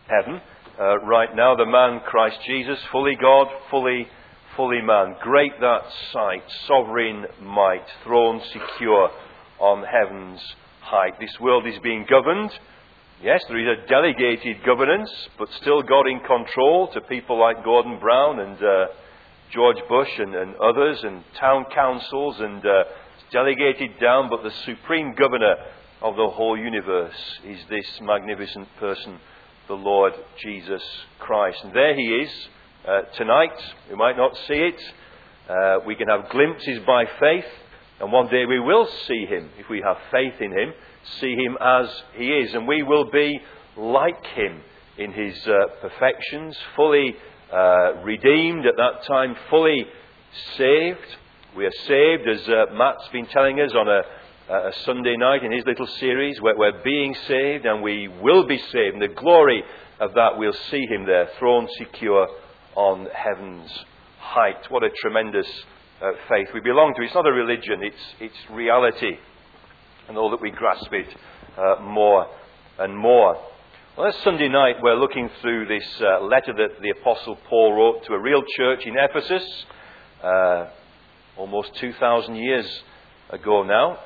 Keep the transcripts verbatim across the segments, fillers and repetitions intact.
heaven uh, right now. The man Christ Jesus, fully God, fully, fully man. Great that sight, sovereign might, throne secure on heaven's height. This world is being governed. Yes, there is a delegated governance, but still God in control to people like Gordon Brown and uh, George Bush and, and others, and town councils, and uh, delegated down, but the supreme governor of the whole universe is this magnificent person, the Lord Jesus Christ. And there he is uh, tonight. We might not see it. Uh, we can have glimpses by faith, and one day we will see him, if we have faith in him, see him as he is, and we will be like him in his uh, perfections, fully uh, redeemed at that time, fully saved. We are saved, as uh, Matt's been telling us on a, a Sunday night in his little series. We're, we're being saved, and we will be saved. And the glory of that, we'll see him there, throne secure on heaven's height. What a tremendous uh, faith we belong to. It's not a religion, it's, it's reality. And all that we grasp it uh, more and more. Well, this Sunday night, we're looking through this uh, letter that the Apostle Paul wrote to a real church in Ephesus, uh, almost two thousand years ago now.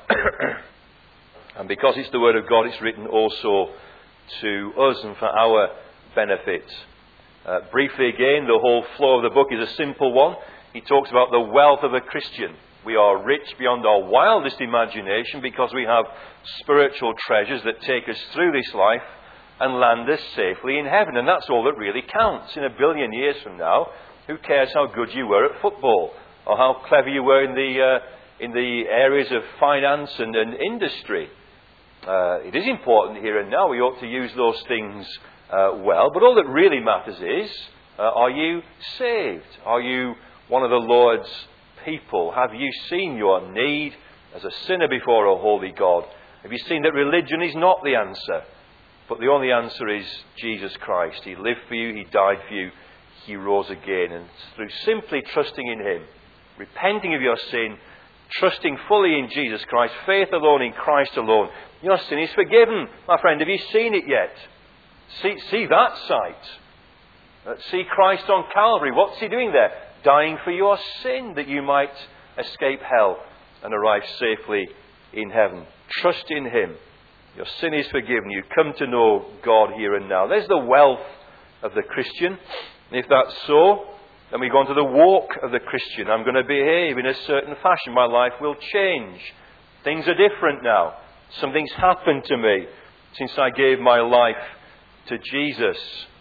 And because it's the Word of God, it's written also to us and for our benefit. Uh, briefly again, the whole flow of the book is a simple one. He talks about the wealth of a Christian. We are rich beyond our wildest imagination because we have spiritual treasures that take us through this life and land us safely in heaven. And that's all that really counts. In a billion years from now, who cares how good you were at football or how clever you were in the uh, in the areas of finance and, and industry? Uh, it is important here and now. We ought to use those things uh, well. But all that really matters is, uh, are you saved? Are you one of the Lord's people? Have you seen your need as a sinner before a holy God? Have you seen that religion is not the answer, but the only answer is Jesus Christ? He lived for you, he died for you, he rose again. And through simply trusting in him, repenting of your sin, trusting fully in Jesus Christ, faith alone in Christ alone, your sin is forgiven. My friend, have you seen it yet? See, see that sight. Uh, see Christ on Calvary. What's he doing there? Dying for your sin, that you might escape hell and arrive safely in heaven. Trust in him. Your sin is forgiven. You come to know God here and now. There's the wealth of the Christian. And if that's so, then we go on to the walk of the Christian. I'm going to behave in a certain fashion. My life will change. Things are different now. Something's happened to me since I gave my life to Jesus.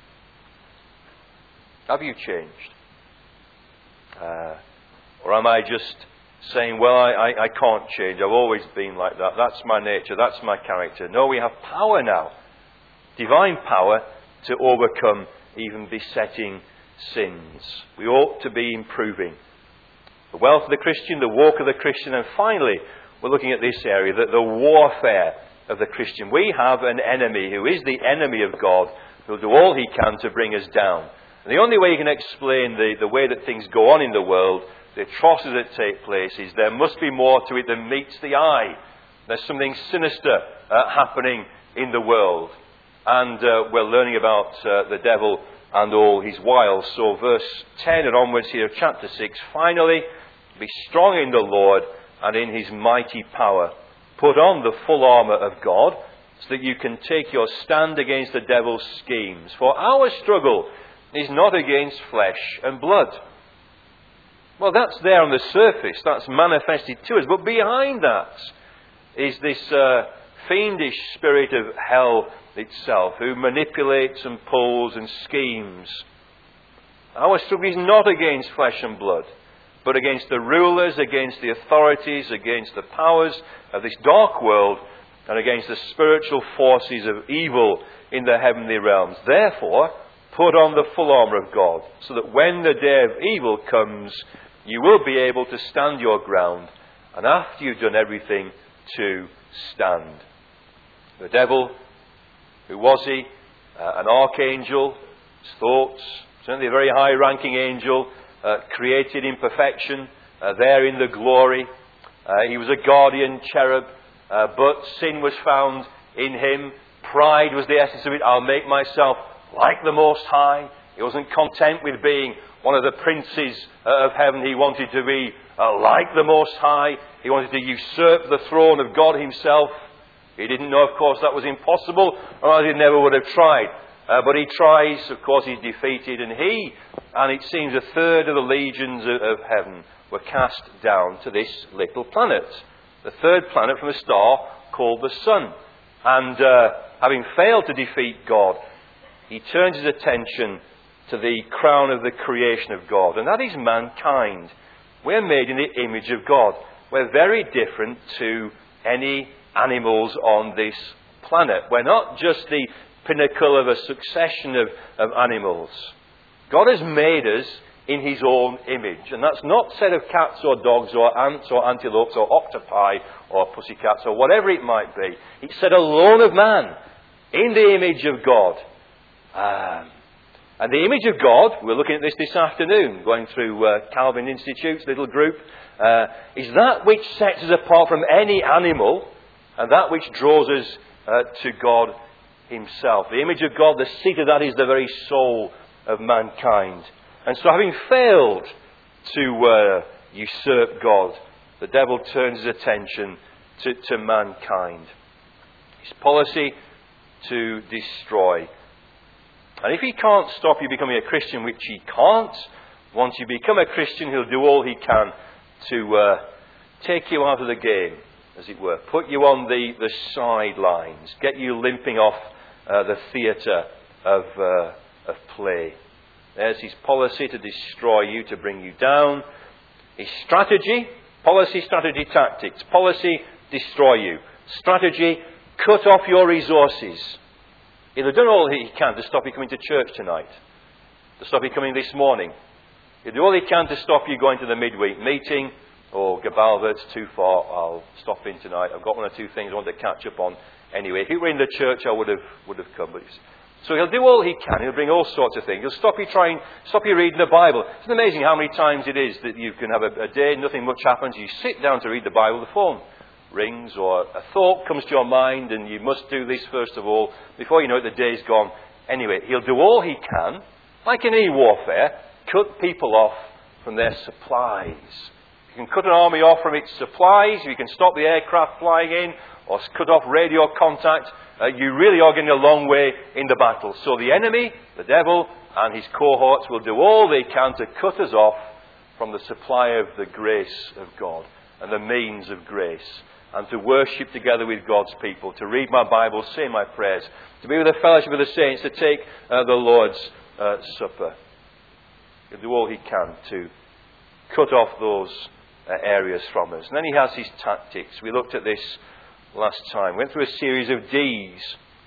Have you changed? Uh, or am I just saying, well, I, I, I can't change. I've always been like that. That's my nature. That's my character. No, we have power now. Divine power to overcome even besetting sins. We ought to be improving. The wealth of the Christian, the walk of the Christian, and finally, we're looking at this area, that the warfare of the Christian. We have an enemy who is the enemy of God, who will do all he can to bring us down. And the only way you can explain the, the way that things go on in the world, the atrocities that take place, is there must be more to it than meets the eye. There's something sinister uh, happening in the world. And uh, we're learning about uh, the devil and all his wiles. So verse ten and onwards here of chapter six. Finally, be strong in the Lord and in his mighty power. Put on the full armour of God, so that you can take your stand against the devil's schemes. For our struggle is not against flesh and blood. Well, that's there on the surface. That's manifested to us. But behind that is this uh, fiendish spirit of hell itself, who manipulates and pulls and schemes. Our struggle is not against flesh and blood, but against the rulers, against the authorities, against the powers of this dark world, and against the spiritual forces of evil in the heavenly realms. Therefore, put on the full armour of God, so that when the day of evil comes, you will be able to stand your ground, and after you've done everything, to stand. The devil, who was he? Uh, an archangel, his thoughts, certainly a very high-ranking angel, uh, created in perfection, uh, there in the glory. Uh, he was a guardian cherub, uh, but sin was found in him. Pride was the essence of it. I'll make myself like the Most High. He wasn't content with being one of the princes of heaven. He wanted to be uh, like the Most High. He wanted to usurp the throne of God himself. He didn't know, of course, that was impossible, or he never would have tried. Uh, but he tries, of course, he's defeated, and he, and it seems a third of the legions of, of heaven were cast down to this little planet. The third planet from a star called the Sun. And uh, having failed to defeat God, he turns his attention to the crown of the creation of God, and that is mankind. We're made in the image of God. We're very different to any animals on this planet. We're not just the pinnacle of a succession of, of animals. God has made us in his own image. And that's not said of cats or dogs or ants or antelopes or octopi or pussycats or whatever it might be. It's said alone of man, in the image of God. Um, and the image of God, we're looking at this this afternoon, going through uh, Calvin Institute's little group, uh, is that which sets us apart from any animal, and that which draws us uh, to God himself. The image of God, the seat of that is the very soul of mankind. And so having failed to uh, usurp God, the devil turns his attention to, to mankind. His policy to destroy. And if he can't stop you becoming a Christian, which he can't, once you become a Christian, he'll do all he can to uh, take you out of the game, as it were. Put you on the, the sidelines. Get you limping off uh, the theatre of, uh, of play. There's his policy to destroy you, to bring you down. His strategy, policy, strategy, tactics. Policy, destroy you. Strategy, cut off your resources. He'll have done all he can to stop you coming to church tonight. To stop you coming this morning. He'll do all he can to stop you going to the midweek meeting. Oh, Gabalva, it's too far. I'll stop in tonight. I've got one or two things I want to catch up on. Anyway, if you were in the church, I would have would have come. But so he'll do all he can. He'll bring all sorts of things. He'll stop you trying, stop you reading the Bible. It's amazing how many times it is that you can have a, a day, nothing much happens. You sit down to read the Bible, the phone rings, or a thought comes to your mind, and you must do this first of all. Before you know it, the day's gone. Anyway, he'll do all he can, like in any warfare, cut people off from their supplies. You can cut an army off from its supplies. You can stop the aircraft flying in, or cut off radio contact. Uh, you really are getting a long way in the battle. So the enemy, the devil, and his cohorts will do all they can to cut us off from the supply of the grace of God and the means of grace, and to worship together with God's people, to read my Bible, say my prayers, to be with the fellowship of the saints, to take uh, the Lord's uh, Supper. He'll do all he can to cut off those uh, areas from us. And then he has his tactics. We looked at this last time. Went through a series of D's.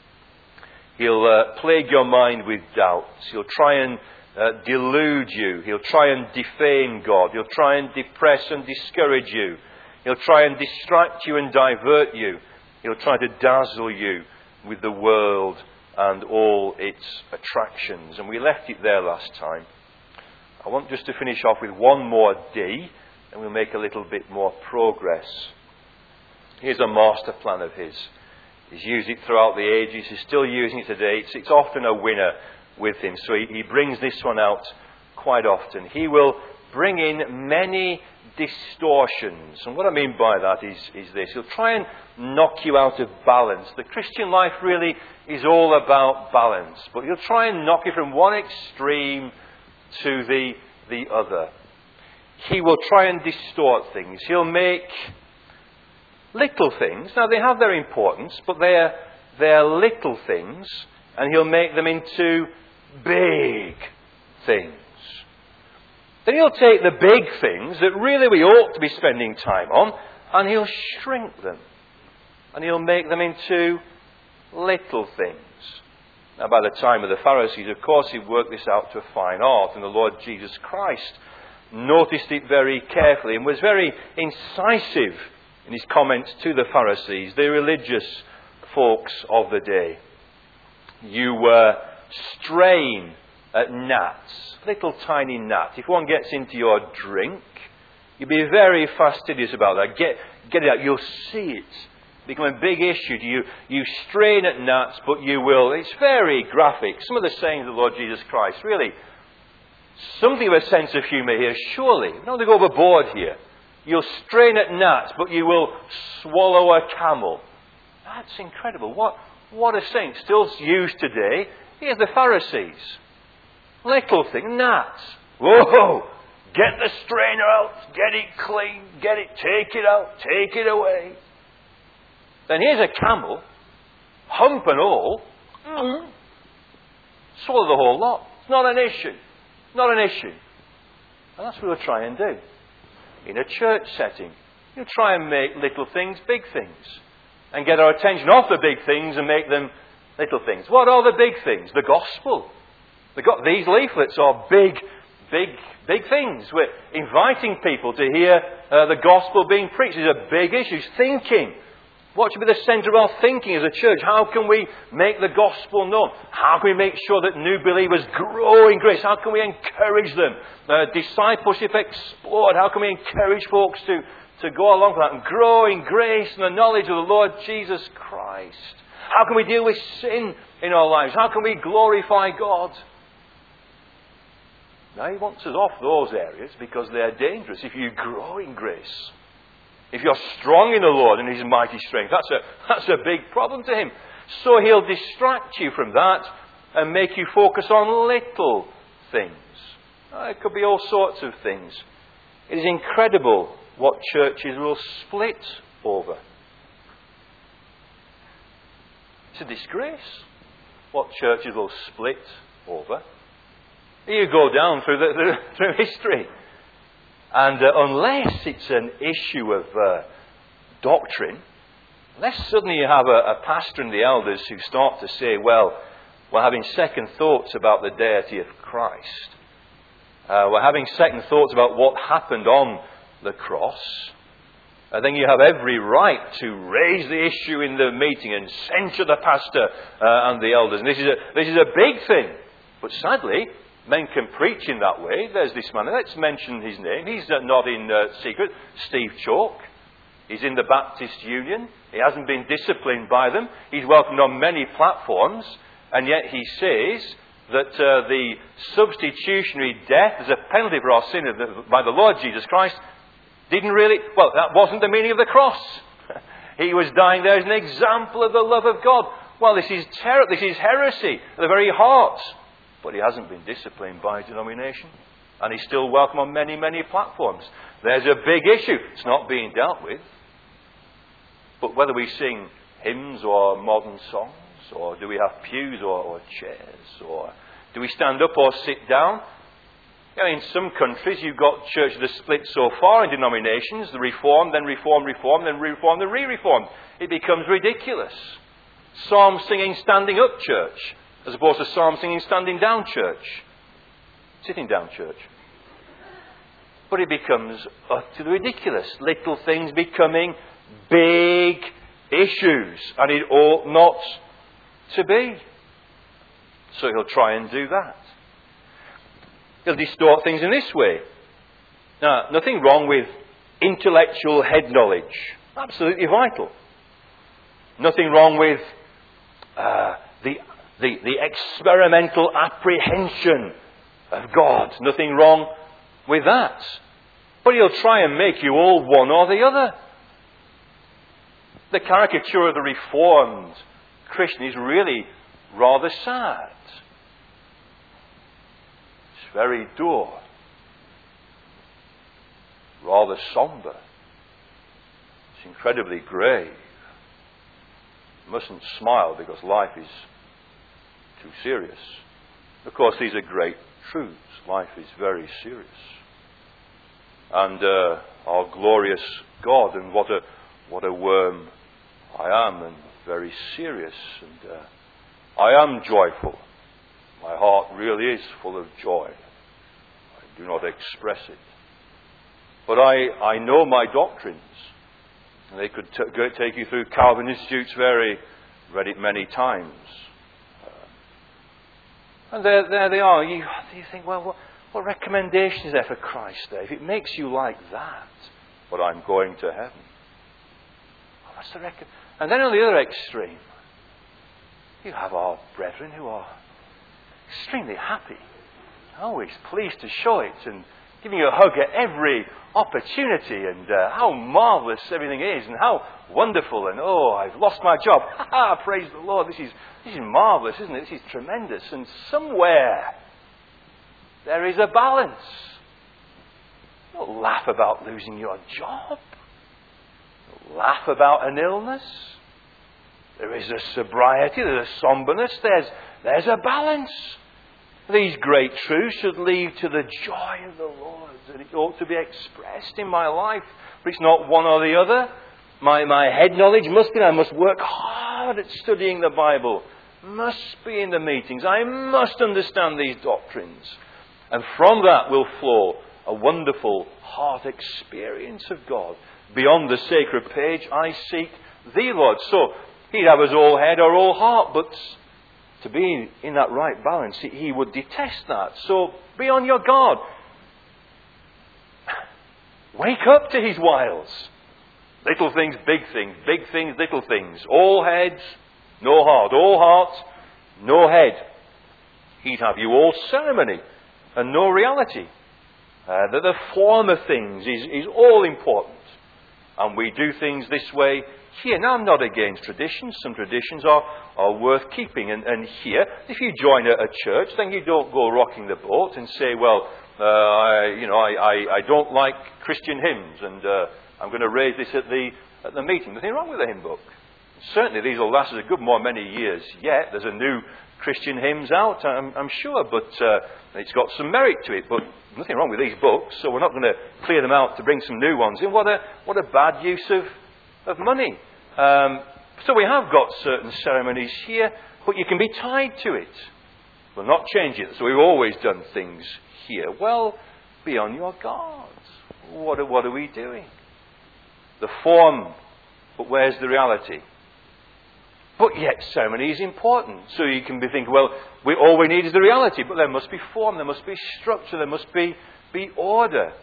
He'll uh, plague your mind with doubts. He'll try and uh, delude you. He'll try and defame God. He'll try and depress and discourage you. He'll try and distract you and divert you. He'll try to dazzle you with the world and all its attractions. And we left it there last time. I want just to finish off with one more D, and we'll make a little bit more progress. Here's a master plan of his. He's used it throughout the ages. He's still using it today. It's, it's often a winner with him. So he, he brings this one out quite often. He will bring in many distortions. And what I mean by that is, is this. He'll try and knock you out of balance. The Christian life really is all about balance. But he'll try and knock you from one extreme to the, the other. He will try and distort things. He'll make little things. Now, they have their importance, but they're, they're little things, and he'll make them into big things. Then he'll take the big things that really we ought to be spending time on, and he'll shrink them. And he'll make them into little things. Now, by the time of the Pharisees, of course, he worked this out to a fine art, and the Lord Jesus Christ noticed it very carefully and was very incisive in his comments to the Pharisees, the religious folks of the day. You uh, strain at gnats, little tiny gnats. If one gets into your drink, you'll be very fastidious about that. Get, get it out. You'll see it Become a big issue to you. You strain at gnats, but you will. It's very graphic. Some of the sayings of the Lord Jesus Christ, really, something of a sense of humour here, surely. Don't go overboard here. You'll strain at gnats, but you will swallow a camel. That's incredible. What, what a saying. Still used today. Here's the Pharisees. Little thing, gnats. Whoa! Get the strainer out. Get it clean. Get it. Take it out. Take it away. Then here's a camel, hump and all, mm, swallow the whole lot. It's not an issue. Not an issue. And that's what we'll try and do. In a church setting, you'll try and make little things big things. And get our attention off the big things and make them little things. What are the big things? The gospel. The go- these leaflets are big, big, big things. We're inviting people to hear uh, the gospel being preached. These are big issues. Thinking. What should be the centre of our thinking as a church? How can we make the gospel known? How can we make sure that new believers grow in grace? How can we encourage them? Uh, discipleship explored. How can we encourage folks to, to go along with that and grow in grace and the knowledge of the Lord Jesus Christ? How can we deal with sin in our lives? How can we glorify God? Now, He wants us off those areas because they're dangerous. If you grow in grace, if you're strong in the Lord and His mighty strength, that's a, that's a big problem to Him. So He'll distract you from that and make you focus on little things. Uh, it could be all sorts of things. It is incredible what churches will split over. It's a disgrace what churches will split over. You go down through, the, through history. And uh, unless it's an issue of uh, doctrine, unless suddenly you have a, a pastor and the elders who start to say, well, we're having second thoughts about the deity of Christ. Uh, we're having second thoughts about what happened on the cross. Uh, then you have every right to raise the issue in the meeting and censure the pastor uh, and the elders. And this is a, this is a big thing. But sadly, men can preach in that way. There's this man. Let's mention his name. He's uh, not in uh, secret. Steve Chalk. He's in the Baptist Union. He hasn't been disciplined by them. He's welcomed on many platforms. And yet he says that uh, the substitutionary death as a penalty for our sin by the Lord Jesus Christ didn't really... Well, that wasn't the meaning of the cross. He was dying there as an example of the love of God. Well, this is terror. This is heresy at the very heart. But he hasn't been disciplined by denomination. And he's still welcome on many, many platforms. There's a big issue. It's not being dealt with. But whether we sing hymns or modern songs, or do we have pews or, or chairs, or do we stand up or sit down? You know, in some countries you've got churches that split so far in denominations, the Reformed, then Reformed, Reformed, then Reformed, then Re-Reformed. It becomes ridiculous. Psalm singing standing up church, as opposed to psalm singing standing down church. Sitting down church. But it becomes utterly ridiculous. Little things becoming big issues. And it ought not to be. So he'll try and do that. He'll distort things in this way. Now, nothing wrong with intellectual head knowledge. Absolutely vital. Nothing wrong with uh, the The, the experimental apprehension of God. Nothing wrong with that. But he'll try and make you all one or the other. The caricature of the Reformed Christian is really rather sad. It's very dour. Rather sombre. It's incredibly grave. You mustn't smile because life is too serious. Of course, these are great truths. Life is very serious. And uh, our glorious God, and what a what a worm I am, and very serious. And uh, I am joyful. My heart really is full of joy. I do not express it. But I, I know my doctrines. And they could t- go, take you through Calvin Institute's very, read it many times. And there, there they are. You, you think, well, what, what recommendation is there for Christ there? If it makes you like that, but I'm going to heaven. Oh, that's the rec- And then on the other extreme, you have our brethren who are extremely happy, always pleased to show it, and giving you a hug at every opportunity, and uh, how marvellous everything is, and how wonderful, and oh, I've lost my job. Ha ha, praise the Lord, this is, this is marvellous, isn't it? This is tremendous. And somewhere there is a balance. Don't laugh about losing your job. Don't laugh about an illness. There is a sobriety, there's a somberness, there's, there's a balance. These great truths should lead to the joy of the Lord, and it ought to be expressed in my life. But it's not one or the other. My, my head knowledge must be, I must work hard at studying the Bible. Must be in the meetings. I must understand these doctrines. And from that will flow a wonderful heart experience of God. Beyond the sacred page, I seek Thee, Lord. So, He'd have us all head or all heart, but to be in that right balance, He would detest that. So be on your guard. Wake up to His wiles. Little things, big things. Big things, little things. All heads, no heart. All heart, no head. He'd have you all ceremony and no reality. Uh, that the form of things is, is all important. And we do things this way here. Now, I'm not against traditions. Some traditions are, are worth keeping. And, and here, if you join a, a church, then you don't go rocking the boat and say, well, uh, I, you know, I, I, I don't like Christian hymns, and uh, I'm going to raise this at the, at the meeting. Nothing wrong with the hymn book. Certainly, these will last us a good more many years yet. There's a new Christian hymns out, I'm, I'm sure, but uh, it's got some merit to it. But nothing wrong with these books, so we're not going to clear them out to bring some new ones in. What a what a bad use of of money. Um, so we have got certain ceremonies here, but you can be tied to it. We'll not change it. So we've always done things here. Well, be on your guard. What are, what are we doing? The form, but where's the reality? But yet ceremony is important. So you can be thinking, well, we, all we need is the reality, but there must be form, there must be structure, there must be, be order.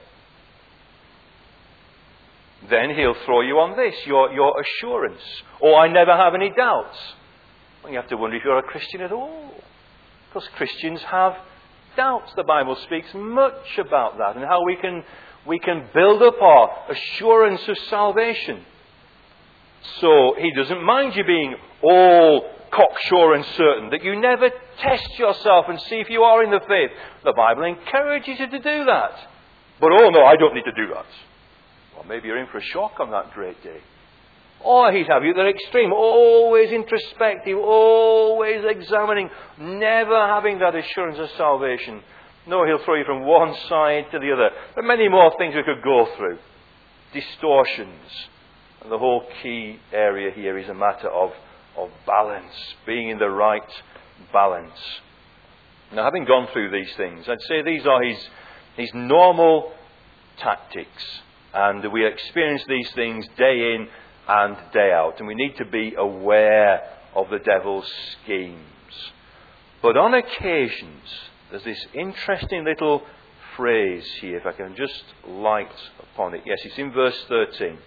Then He'll throw you on this, your, your assurance. Oh, I never have any doubts. Well, you have to wonder if you're a Christian at all. Because Christians have doubts. The Bible speaks much about that and how we can, we can build up our assurance of salvation. So He doesn't mind you being all cocksure and certain, that you never test yourself and see if you are in the faith. The Bible encourages you to do that. But oh no, I don't need to do that. Well, maybe you're in for a shock on that great day. Or He'd have you at the extreme, always introspective, always examining, never having that assurance of salvation. No, He'll throw you from one side to the other. There are many more things we could go through. Distortions. And the whole key area here is a matter of, of balance, being in the right balance. Now, having gone through these things, I'd say these are His, his normal tactics. And we experience these things day in and day out. And we need to be aware of the devil's schemes. But on occasions, there's this interesting little phrase here, if I can just light upon it. Yes, it's in verse thirteen.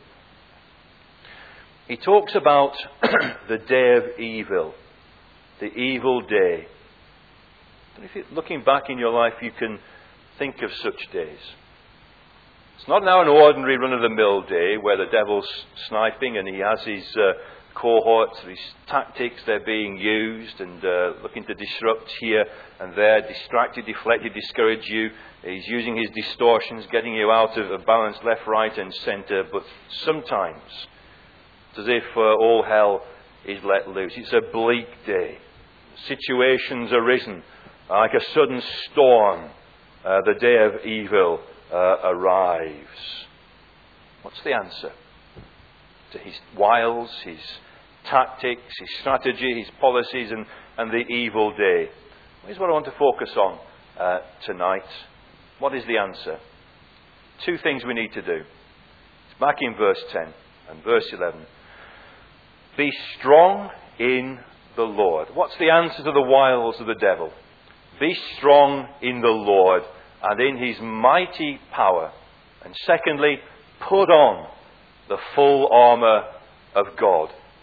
He talks about the day of evil, the evil day. And if you're looking back in your life, you can think of such days. It's not now an ordinary run-of-the-mill day where the devil's sniping and he has his uh, cohorts, his tactics, they're being used and uh, looking to disrupt here and there, distract you, deflect you, discourage you. He's using his distortions, getting you out of, of balance left, right and centre. But sometimes, it's as if uh, all hell is let loose. It's a bleak day. Situations arisen like a sudden storm. Uh, the day of evil Uh, arrives. What's the answer to his wiles, his tactics, his strategy, his policies, and, and the evil day? Here's what I want to focus on uh, tonight. What is the answer? Two things we need to do. It's back in verse ten and verse eleven. Be strong in the Lord. What's the answer to the wiles of the devil? Be strong in the Lord and in His mighty power. And secondly, put on the full armour of God.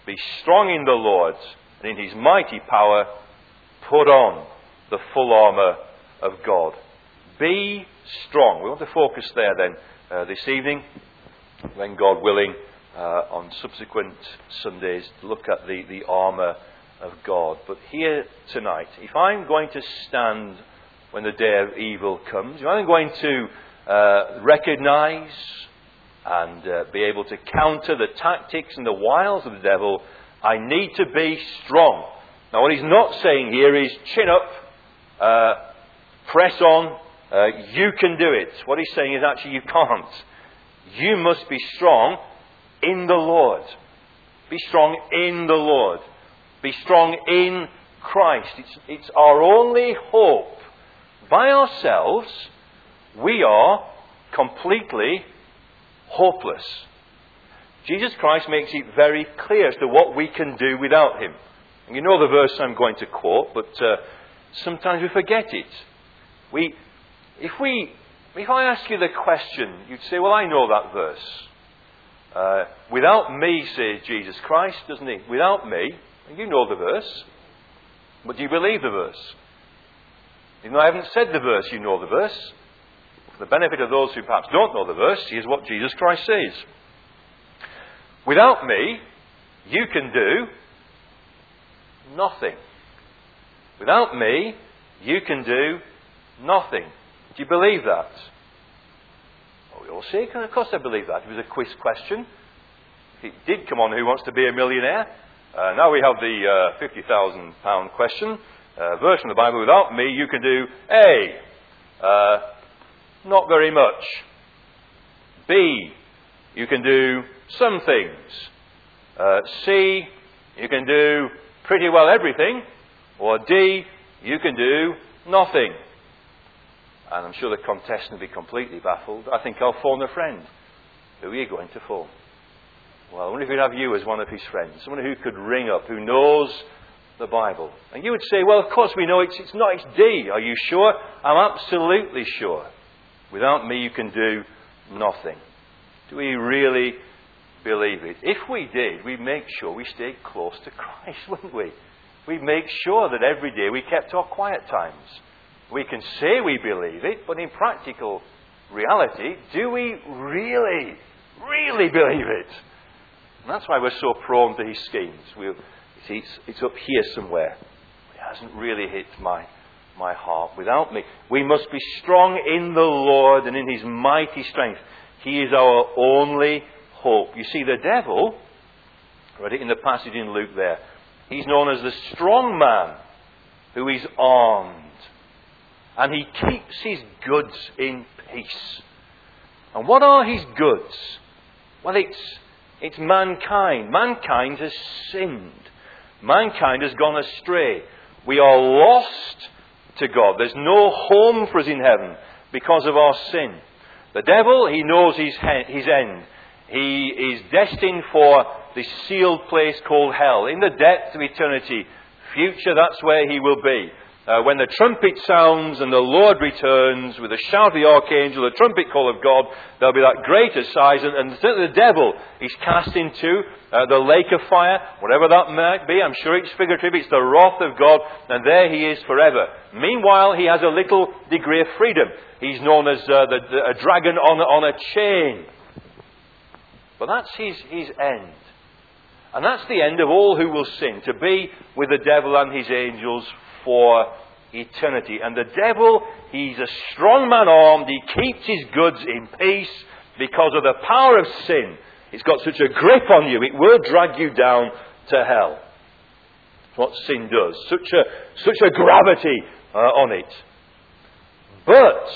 Be strong in the Lord, and in his mighty power put on the full armour of God. Be strong. We want to focus there then uh, this evening, when God willing, uh, on subsequent Sundays, to look at the, the armour of God. But here tonight, if I'm going to stand when the day of evil comes, if I'm going to uh, recognise and uh, be able to counter the tactics and the wiles of the devil, I need to be strong. Now, what he's not saying here is chin up, uh, press on, uh, you can do it. What he's saying is actually you can't. You must be strong in the Lord. Be strong in the Lord. Be strong in Christ. It's, it's our only hope. By ourselves, we are completely hopeless. Jesus Christ makes it very clear as to what we can do without him. And you know the verse I'm going to quote, but uh, sometimes we forget it. We, if we, if I ask you the question, you'd say, well, I know that verse. Uh, without me, says Jesus Christ, doesn't he? Without me, you know the verse. But do you believe the verse? Even though I haven't said the verse, you know the verse. For the benefit of those who perhaps don't know the verse, here's what Jesus Christ says. Without me, you can do nothing. Without me, you can do nothing. Do you believe that? Oh, we all say, of course I believe that. It was a quiz question. It did come on Who Wants to Be a Millionaire? Uh, now we have the uh, fifty thousand pound question. Uh, verse from the Bible. Without me, you can do A. Uh, not very much. B. You can do some things. Uh, C. You can do pretty well everything. Or D. You can do nothing. And I'm sure the contestant will be completely baffled. I think I'll phone a friend. Who are you going to phone? Well, I wonder if we'd have you as one of his friends. Someone who could ring up, who knows the Bible. And you would say, well, of course we know it's, it's not, it's D. Are you sure? I'm absolutely sure. Without me, you can do nothing. Do we really believe it? If we did, we'd make sure we stayed close to Christ, wouldn't we? We'd make sure that every day we kept our quiet times. We can say we believe it, but in practical reality, do we really, really believe it? And that's why we're so prone to his schemes. We'll, it's, it's up here somewhere. It hasn't really hit my, my heart. Without me, we must be strong in the Lord and in his mighty strength. He is our only hope. You see, the devil, I read it in the passage in Luke there, he's known as the strong man who is armed. And he keeps his goods in peace. And what are his goods? Well, it's, it's mankind. Mankind has sinned. Mankind has gone astray. We are lost to God. There's no home for us in heaven because of our sin. The devil, he knows his, he- his end. He is destined for the sealed place called hell. In the depths of eternity, future, that's where he will be. Uh, when the trumpet sounds and the Lord returns with a shout of the archangel, the trumpet call of God, there'll be that great assize, and, and the devil is cast into uh, the lake of fire, whatever that might be. I'm sure it's figurative, it's the wrath of God, and there he is forever. Meanwhile, he has a little degree of freedom. He's known as uh, the, the, a dragon on, on a chain. But that's his, his end. And that's the end of all who will sin, to be with the devil and his angels for eternity. And the devil, he's a strong man armed. He keeps his goods in peace because of the power of sin. It's got such a grip on you, it will drag you down to hell. That's what sin does. Such a, such a gravity uh, on it. But,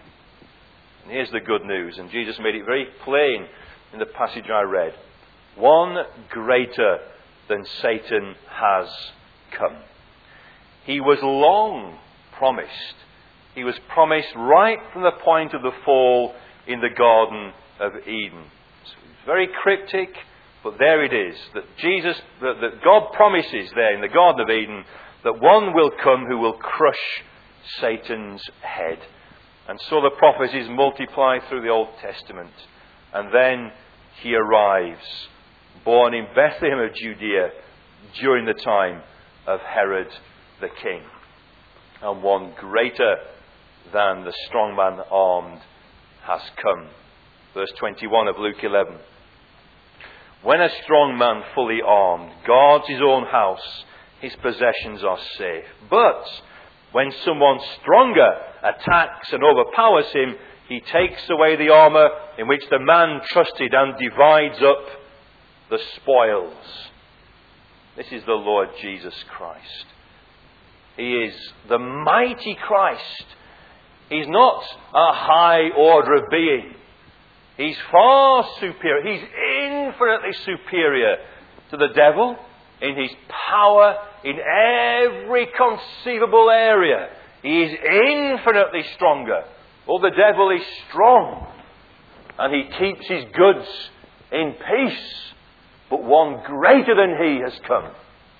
and here's the good news, and Jesus made it very plain in the passage I read. One greater than Satan has come. He was long promised. He was promised right from the point of the fall in the Garden of Eden. So it's very cryptic, but there it is. That Jesus, that, that God promises there in the Garden of Eden that one will come who will crush Satan's head. And so the prophecies multiply through the Old Testament. And then he arrives. born in Bethlehem of Judea during the time of Herod the king. And one greater than the strong man armed has come. Verse twenty-one of Luke eleven. When a strong man fully armed guards his own house, his possessions are safe. But when someone stronger attacks and overpowers him, he takes away the armour in which the man trusted and divides up the spoils. This is the Lord Jesus Christ. He is the mighty Christ. He's not a high order of being. He's far superior. He's infinitely superior to the devil in his power in every conceivable area. He is infinitely stronger. Oh, the devil is strong, and he keeps his goods in peace. But one greater than he has come.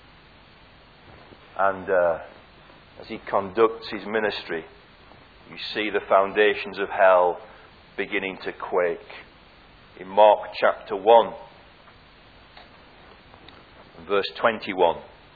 And uh, as he conducts his ministry, you see the foundations of hell beginning to quake. In Mark chapter one, verse twenty-one.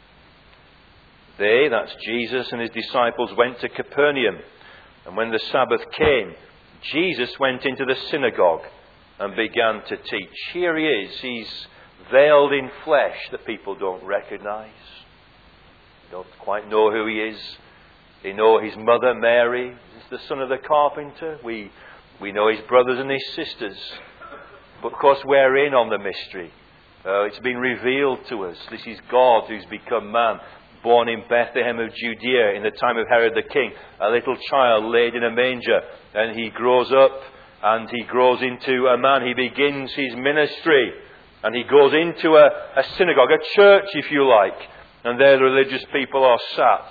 They, that's Jesus and his disciples, went to Capernaum. And when the Sabbath came, Jesus went into the synagogue and began to teach. Here he is. He's veiled in flesh that people don't recognize. They don't quite know who he is. They know his mother, Mary, is the son of the carpenter. We, we know his brothers and his sisters. But of course we're in on the mystery. Uh, it's been revealed to us. This is God who's become man, born in Bethlehem of Judea in the time of Herod the king. A little child laid in a manger, and he grows up and he grows into a man. He begins his ministry and he goes into a, a synagogue, a church if you like, and there the religious people are sat.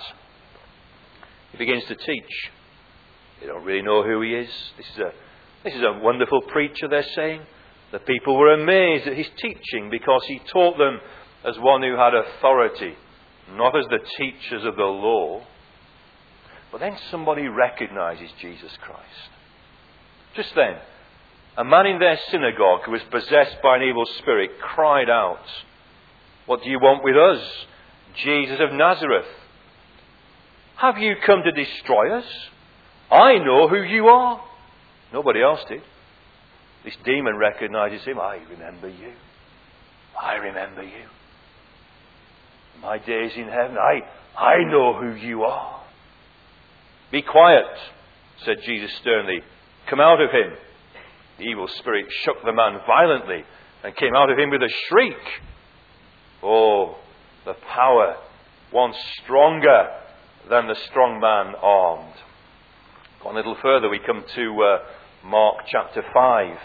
He begins to teach. They don't really know who he is. This is a, this is a wonderful preacher, they're saying. The people were amazed at his teaching because he taught them as one who had authority, not as the teachers of the law. But then somebody recognizes Jesus Christ. Just then, a man in their synagogue who was possessed by an evil spirit cried out, "What do you want with us, Jesus of Nazareth? Have you come to destroy us? I know who you are." Nobody else did. This demon recognizes him. "I remember you. I remember you. My days in heaven, I, I know who you are." "Be quiet," said Jesus sternly. "Come out of him." The evil spirit shook the man violently and came out of him with a shriek. Oh, the power, one stronger than the strong man armed. Go on a little further, we come to uh, Mark chapter five.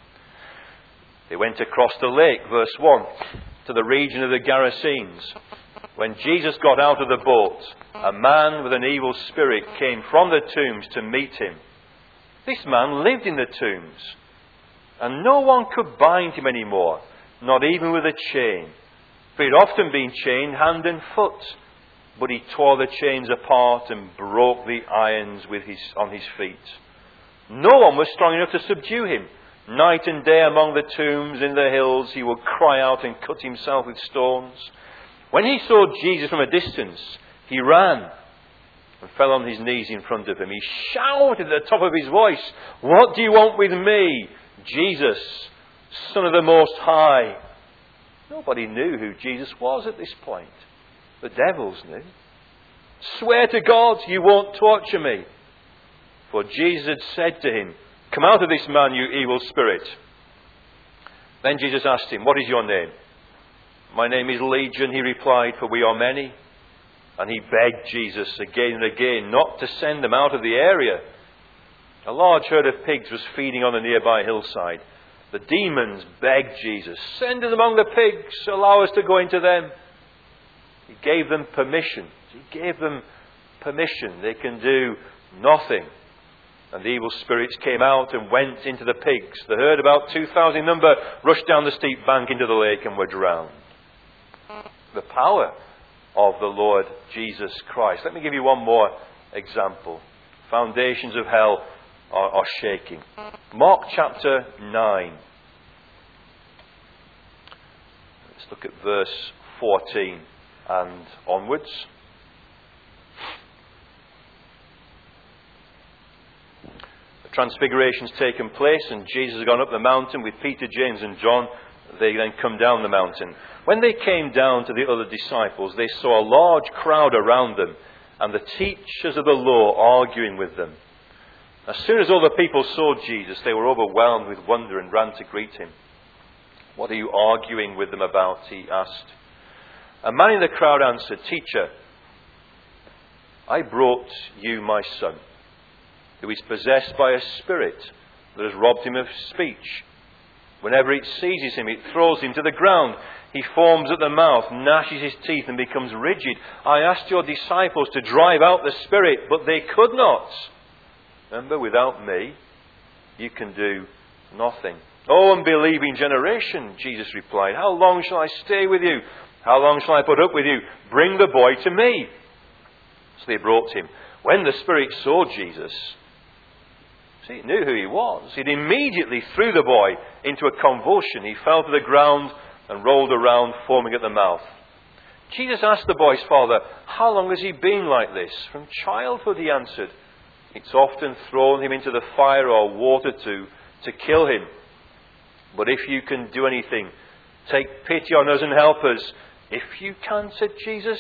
They went across the lake, verse one, to the region of the Gerasenes. When Jesus got out of the boat, a man with an evil spirit came from the tombs to meet him. This man lived in the tombs, and no one could bind him anymore, not even with a chain. For he had often been chained hand and foot, but he tore the chains apart and broke the irons with his, on his feet. No one was strong enough to subdue him. Night and day among the tombs in the hills he would cry out and cut himself with stones. When he saw Jesus from a distance, he ran and fell on his knees in front of him. He shouted at the top of his voice, "What do you want with me, Jesus, Son of the Most High?" Nobody knew who Jesus was at this point. The devils knew. "Swear to God you won't torture me." For Jesus had said to him, "Come out of this man, you evil spirit." Then Jesus asked him, "What is your name?" "My name is Legion," he replied, "for we are many." And he begged Jesus again and again not to send them out of the area. A large herd of pigs was feeding on a nearby hillside. The demons begged Jesus, "Send us among the pigs, allow us to go into them." He gave them permission. He gave them permission. They can do nothing. And the evil spirits came out and went into the pigs. The herd, about two thousand in number, rushed down the steep bank into the lake and were drowned. The power of the Lord Jesus Christ. Let me give you one more example. Foundations of hell are, are shaking. Mark chapter nine. Let's look at verse fourteen and onwards. The Transfiguration's taken place, and Jesus has gone up the mountain with Peter, James and John. They then come down the mountain. When they came down to the other disciples, they saw a large crowd around them, and the teachers of the law arguing with them. As soon as all the people saw Jesus, they were overwhelmed with wonder and ran to greet him. "What are you arguing with them about?" he asked. A man in the crowd answered, "Teacher, I brought you my son, who is possessed by a spirit that has robbed him of speech. Whenever it seizes him, it throws him to the ground. He foams at the mouth, gnashes his teeth, and becomes rigid. I asked your disciples to drive out the spirit, but they could not. Remember, without me, you can do nothing." "O unbelieving generation," Jesus replied, "how long shall I stay with you? How long shall I put up with you? Bring the boy to me." So they brought him. When the spirit saw Jesus, see, it knew who he was. It immediately threw the boy into a convulsion. He fell to the ground and rolled around, foaming at the mouth. Jesus asked the boy's father, "How long has he been like this?" "From childhood," he answered. "It's often thrown him into the fire or water to, to kill him. But if you can do anything, take pity on us and help us." "If you can," said Jesus.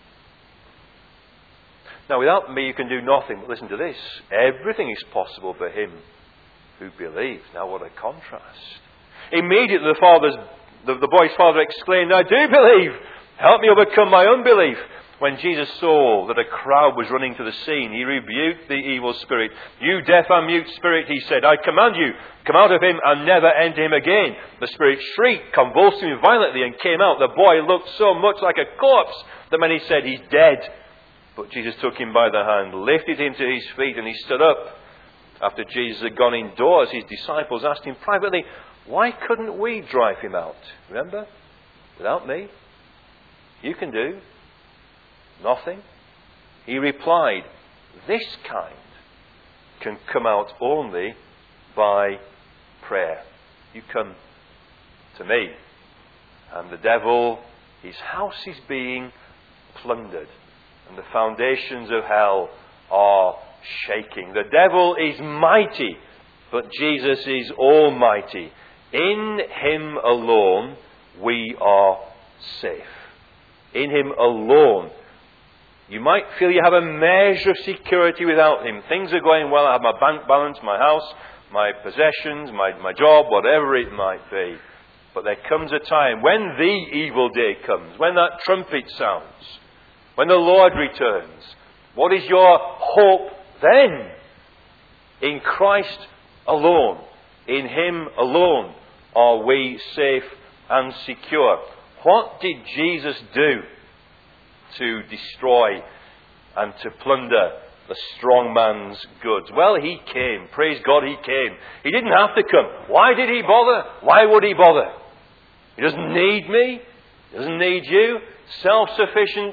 "Now without me you can do nothing." But listen to this. "Everything is possible for him who believes." Now what a contrast. Immediately the father's, the, the boy's father exclaimed, "I do believe. Help me overcome my unbelief." When Jesus saw that a crowd was running to the scene, he rebuked the evil spirit. "You deaf and mute spirit," he said, "I command you, come out of him and never enter him again." The spirit shrieked, convulsed him violently, and came out. The boy looked so much like a corpse that many said, "He's dead." But Jesus took him by the hand, lifted him to his feet, and he stood up. After Jesus had gone indoors, his disciples asked him privately, "Why couldn't we drive him out?" Remember? Without me, you can do nothing. He replied, "This kind can come out only by prayer." You come to me, and the devil, his house is being plundered, and the foundations of hell are shaking. The devil is mighty, but Jesus is almighty. In him alone we are safe. In him alone. You might feel you have a measure of security without him. Things are going well. I have my bank balance, my house, my possessions, my, my job, whatever it might be. But there comes a time when the evil day comes, when that trumpet sounds, when the Lord returns. What is your hope then? In Christ alone. In him alone are we safe and secure. What did Jesus do to destroy and to plunder the strong man's goods? Well, he came. Praise God, he came. He didn't have to come. Why did he bother? Why would he bother? He doesn't need me. He doesn't need you. Self-sufficient.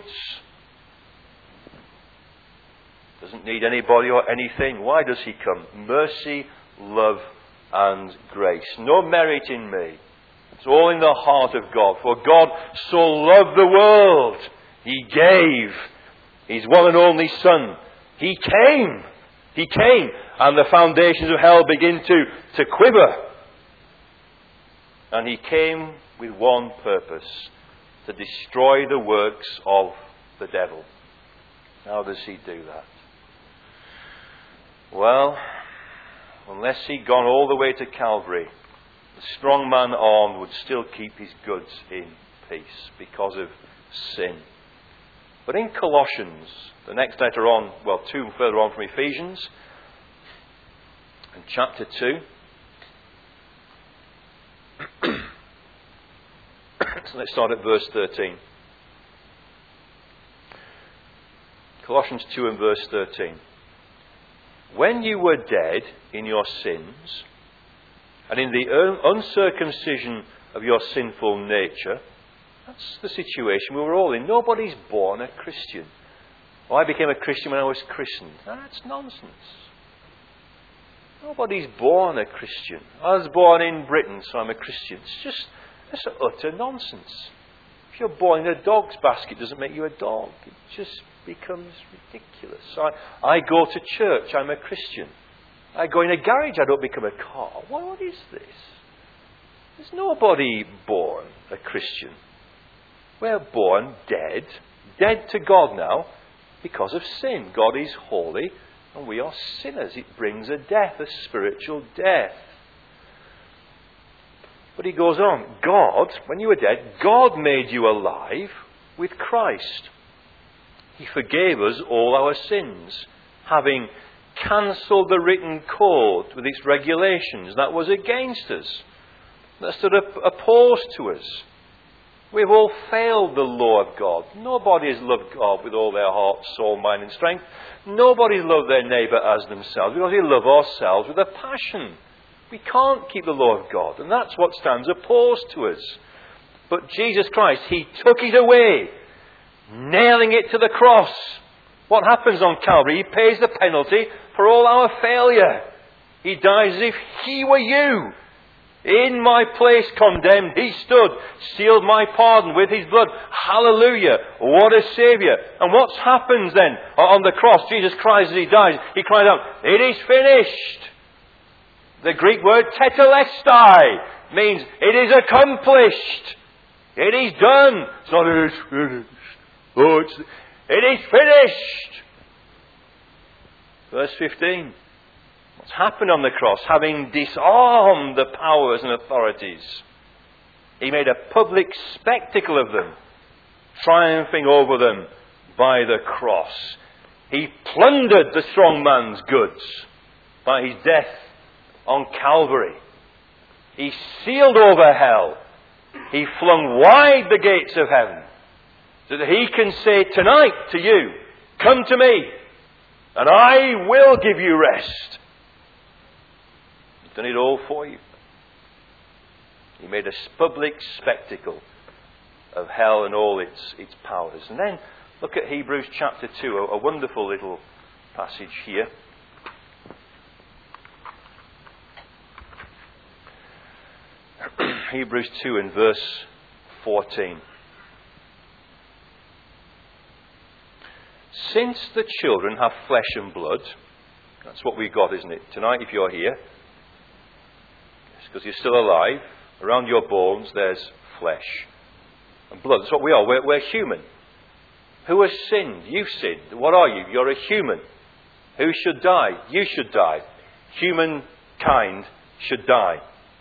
Doesn't need anybody or anything. Why does he come? Mercy, love, and grace. No merit in me. It's all in the heart of God. For God so loved the world, he gave his one and only Son. He came. He came. And the foundations of hell begin to, to quiver. And he came with one purpose. To destroy the works of the devil. How does he do that? Well, unless he'd gone all the way to Calvary, the strong man armed would still keep his goods in peace because of sin. But in Colossians, the next letter on, well, two further on from Ephesians, in chapter two, so let's start at verse thirteen. Colossians two and verse thirteen. When you were dead in your sins, and in the uncircumcision of your sinful nature, that's the situation we were all in. Nobody's born a Christian. Well, I became a Christian when I was christened. That's nonsense. Nobody's born a Christian. I was born in Britain, so I'm a Christian. It's just, it's utter nonsense. If you're born in a dog's basket, it doesn't make you a dog. It just becomes ridiculous. So I, I go to church, I'm a Christian. I go in a garage, I don't become a car. What, what is this? There's nobody born a Christian. We're born dead, dead to God now, because of sin. God is holy, and we are sinners. It brings a death, a spiritual death. But he goes on, God, when you were dead, God made you alive with Christ. He forgave us all our sins, having cancelled the written code with its regulations that was against us, that stood up opposed to us. We've all failed the law of God. Nobody has loved God with all their heart, soul, mind and strength. Nobody has loved their neighbour as themselves, because we love ourselves with a passion. We can't keep the law of God, and that's what stands opposed to us. But Jesus Christ, He took it away, nailing it to the cross. What happens on Calvary? He pays the penalty for all our failure. He dies as if He were you. In my place condemned, He stood, sealed my pardon with His blood. Hallelujah. What a Saviour. And what happens then on the cross? Jesus cries as He dies. He cries out, it is finished. The Greek word tetelestai means it is accomplished. It is done. It's not it is finished. Oh, it's, it is finished. Verse fifteen. What's happened on the cross? Having disarmed the powers and authorities, He made a public spectacle of them, triumphing over them by the cross. He plundered the strong man's goods by His death on Calvary. He sealed over hell. He flung wide the gates of heaven, so that He can say tonight to you, come to me, and I will give you rest. He's done it all for you. He made a public spectacle of hell and all its, its powers. And then look at Hebrews chapter two, a, a wonderful little passage here. Hebrews two and verse fourteen. Since the children have flesh and blood, that's what we've got, isn't it? Tonight, if you're here, it's because you're still alive. Around your bones, there's flesh and blood. That's what we are. We're, we're human. Who has sinned? You've sinned. What are you? You're a human. Who should die? You should die. Humankind should die.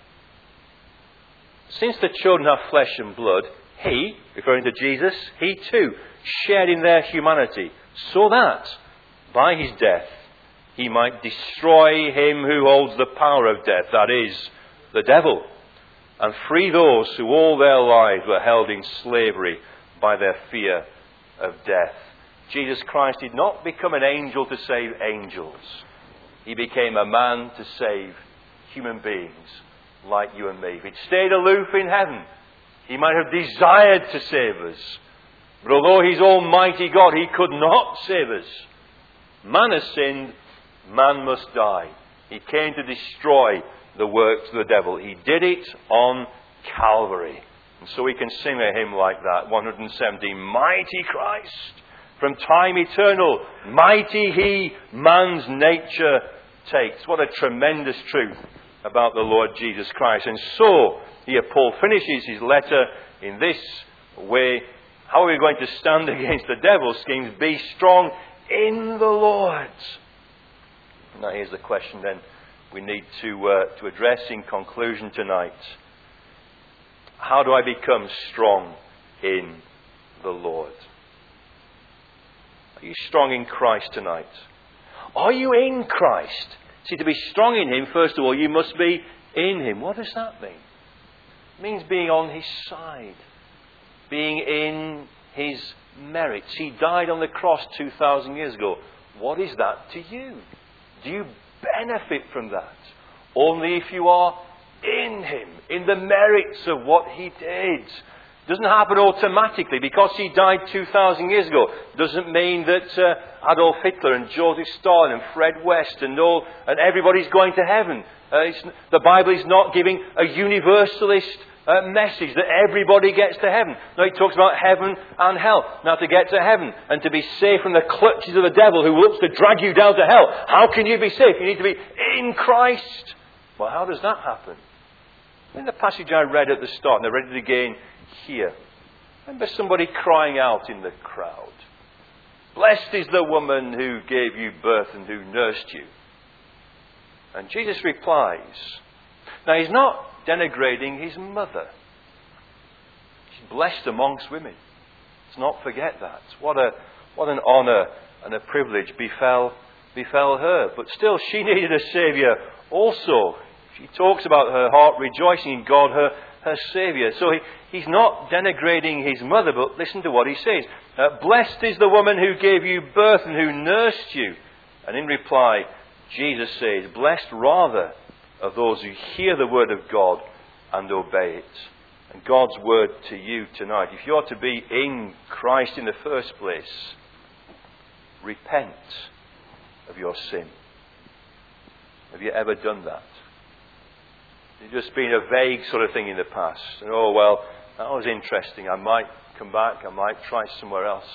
Since the children have flesh and blood, He, referring to Jesus, He too shared in their humanity, so that by His death He might destroy him who holds the power of death, that is, the devil, and free those who all their lives were held in slavery by their fear of death. Jesus Christ did not become an angel to save angels. He became a man to save human beings like you and me. If He'd stayed aloof in heaven, He might have desired to save us. But although He's Almighty God, He could not save us. Man has sinned, man must die. He came to destroy the works of the devil. He did it on Calvary. And so we can sing a hymn like that, one hundred seventy, Mighty Christ, from time eternal, mighty He, man's nature takes. What a tremendous truth about the Lord Jesus Christ. And so, here Paul finishes his letter in this way. How are we going to stand against the devil's schemes? Be strong in the Lord. Now here's the question then we need to, uh, to address in conclusion tonight. How do I become strong in the Lord? Are you strong in Christ tonight? Are you in Christ? See, to be strong in Him, first of all, you must be in Him. What does that mean? It means being on His side. Being in His merits. He died on the cross two thousand years ago. What is that to you? Do you benefit from that? Only if you are in Him, in the merits of what He did. It doesn't happen automatically. Because He died two thousand years ago doesn't mean that uh, Adolf Hitler and Joseph Stalin and Fred West and all and everybody's going to heaven. Uh, it's, the Bible is not giving a universalist uh, message that everybody gets to heaven. No, he talks about heaven and hell. Now, to get to heaven and to be safe from the clutches of the devil who looks to drag you down to hell. How can you be safe? You need to be in Christ. Well, how does that happen? In the passage I read at the start, and I read it again here. Remember somebody crying out in the crowd. Blessed is the woman who gave you birth and who nursed you. And Jesus replies. Now, he's not denigrating his mother. She's blessed amongst women. Let's not forget that. What a what an honour and a privilege befell befell her. But still, she needed a Saviour also. She talks about her heart rejoicing in God, her, her Saviour. So he, he's not denigrating his mother, but listen to what he says. Uh, Blessed is the woman who gave you birth and who nursed you. And in reply, Jesus says, Blessed rather are those who hear the word of God and obey it. And God's word to you tonight, if you're to be in Christ in the first place, repent of your sin. Have you ever done that? It's just been a vague sort of thing in the past. And, oh, well, that was interesting. I might come back. I might try somewhere else.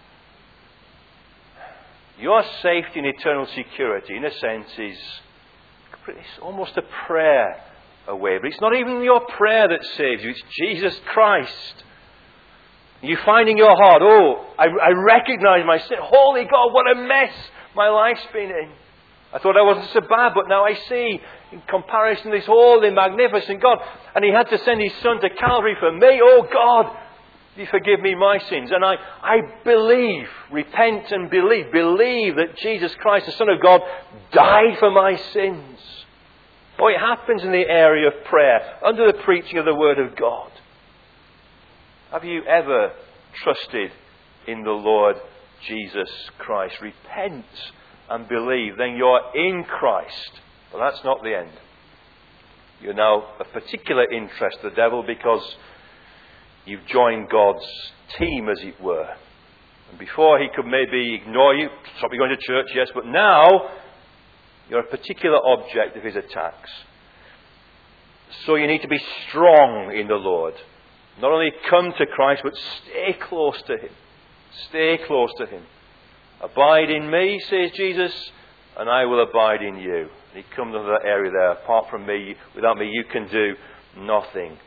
Your safety and eternal security, in a sense, is it's almost a prayer away. But it's not even your prayer that saves you. It's Jesus Christ. You find in your heart, oh, I, I recognize my sin. Holy God, what a mess my life's been in. I thought I wasn't so bad, but now I see, in comparison to this holy, magnificent God. And he had to send his son to Calvary for me. Oh God, you forgive me my sins. And I, I believe, repent and believe, believe that Jesus Christ, the Son of God, died for my sins. Oh, it happens in the area of prayer, under the preaching of the Word of God. Have you ever trusted in the Lord Jesus Christ? Repent and believe, then you're in Christ. But that's not the end. You're now a particular interest to the devil because you've joined God's team, as it were. And before he could maybe ignore you, stop you going to church, yes, but now you're a particular object of his attacks. So you need to be strong in the Lord. Not only come to Christ, but stay close to him. Stay close to him. Abide in me, says Jesus, and I will abide in you. He comes into that area there. Apart from me, without me, you can do nothing.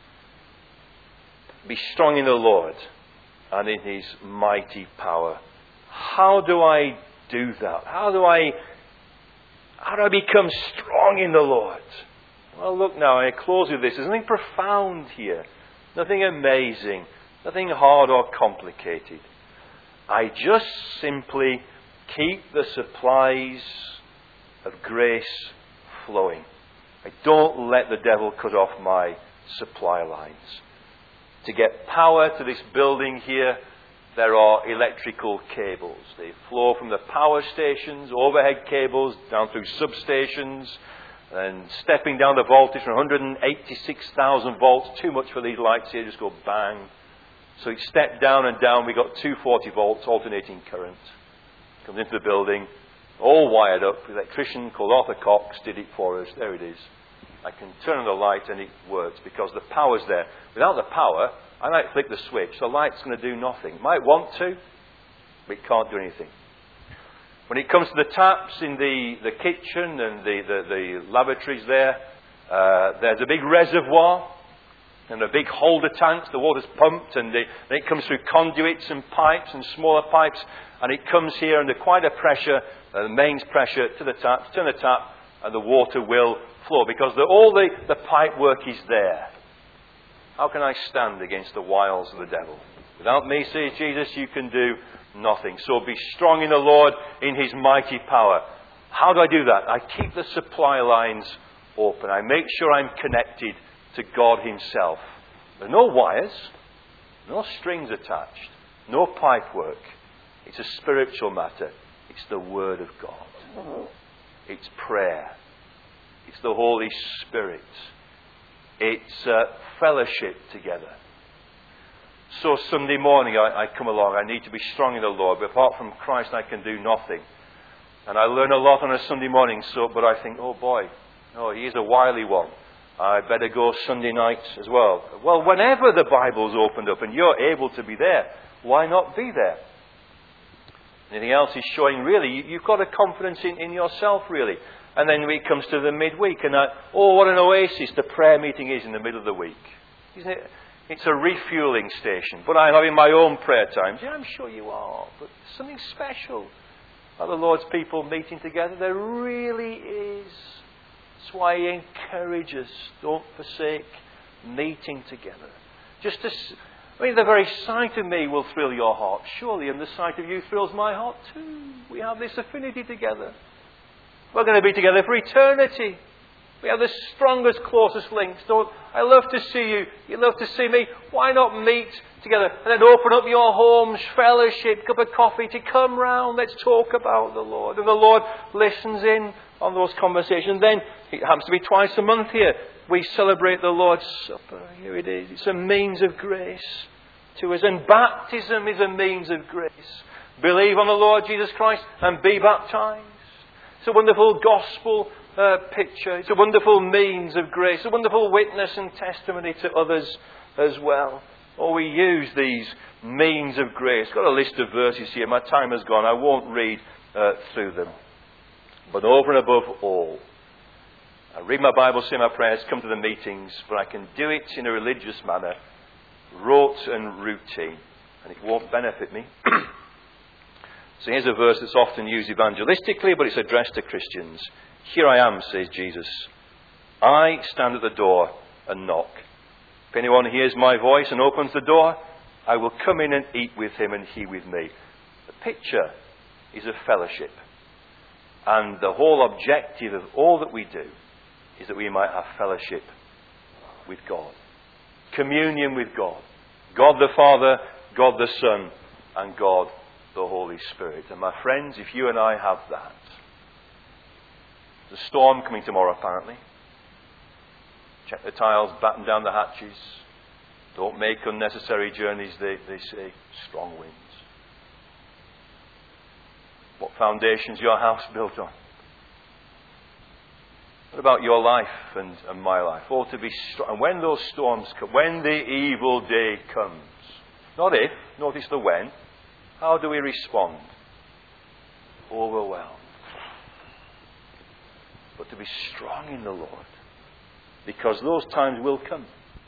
Be strong in the Lord and in his mighty power. How do I do that? How do I, how do I become strong in the Lord? Well, look now, I close with this. There's nothing profound here. Nothing amazing. Nothing hard or complicated. I just simply keep the supplies of grace flowing. I don't let the devil cut off my supply lines. To get power to this building here, there are electrical cables. They flow from the power stations, overhead cables, down through substations, and stepping down the voltage from one hundred eighty-six thousand volts, too much for these lights here, just go bang. So it stepped down and down. We got two hundred forty volts alternating current. Comes into the building, all wired up. The electrician called Arthur Cox did it for us. There it is. I can turn on the light and it works because the power's there. Without the power, I might flick the switch. The light's going to do nothing. It might want to, but it can't do anything. When it comes to the taps in the, the kitchen and the, the, the lavatories there, uh, there's a big reservoir and a big holder tanks. The water's pumped and, the, and it comes through conduits and pipes and smaller pipes, and it comes here under quite a pressure, uh, the mains pressure to the tap. Turn the tap and the water will flow because the, all the, the pipe work is there. How can I stand against the wiles of the devil? Without me, says Jesus, you can do nothing. So be strong in the Lord, in his mighty power. How do I do that? I keep the supply lines open. I make sure I'm connected to God himself. There are no wires, no strings attached, no pipe work. It's a spiritual matter. It's the Word of God. It's prayer. It's the Holy Spirit. It's uh, fellowship together. So Sunday morning I, I come along. I need to be strong in the Lord. But apart from Christ I can do nothing. And I learn a lot on a Sunday morning. So, but I think, oh boy, oh, he is a wily one. I better go Sunday night as well. Well, whenever the Bible's opened up and you're able to be there, why not be there? Anything else is showing, really, you, you've got a confidence in, in yourself, really. And then it comes to the midweek, and I, oh, what an oasis the prayer meeting is in the middle of the week. Isn't it? It's a refueling station. But I'm having my own prayer times. Yeah, I'm sure you are. But something special about the Lord's people meeting together. There really is. That's why He encourages, don't forsake meeting together. Just to, I mean, the very sight of me will thrill your heart, surely, and the sight of you thrills my heart too. We have this affinity together. We're going to be together for eternity. We have the strongest, closest links. Don't, I love to see you. You love to see me. Why not meet together and then open up your homes, fellowship, cup of coffee to come round. Let's talk about the Lord. And the Lord listens in on those conversations. Then it happens to be twice a month here. We celebrate the Lord's Supper. Here it is. It's a means of grace to us. And baptism is a means of grace. Believe on the Lord Jesus Christ and be baptized. It's a wonderful gospel uh, picture. It's a wonderful means of grace. A wonderful witness and testimony to others as well. Or we use these means of grace. I've got a list of verses here. My time has gone. I won't read uh, through them. But over and above all, I read my Bible, say my prayers, come to the meetings, but I can do it in a religious manner, rote and routine, and it won't benefit me. So here's a verse that's often used evangelistically, but it's addressed to Christians. Here I am, says Jesus. I stand at the door and knock. If anyone hears my voice and opens the door, I will come in and eat with him and he with me. The picture is of fellowship. And the whole objective of all that we do is that we might have fellowship with God. Communion with God. God the Father, God the Son, and God the Holy Spirit. And my friends, if you and I have that, there's a storm coming tomorrow apparently. Check the tiles, batten down the hatches. Don't make unnecessary journeys, they, they say. Strong winds. What foundation's your house built on? What about your life and, and my life? Oh, to be strong. And when those storms come, when the evil day comes, not if, notice the when, how do we respond? Overwhelmed. But to be strong in the Lord, because those times will come.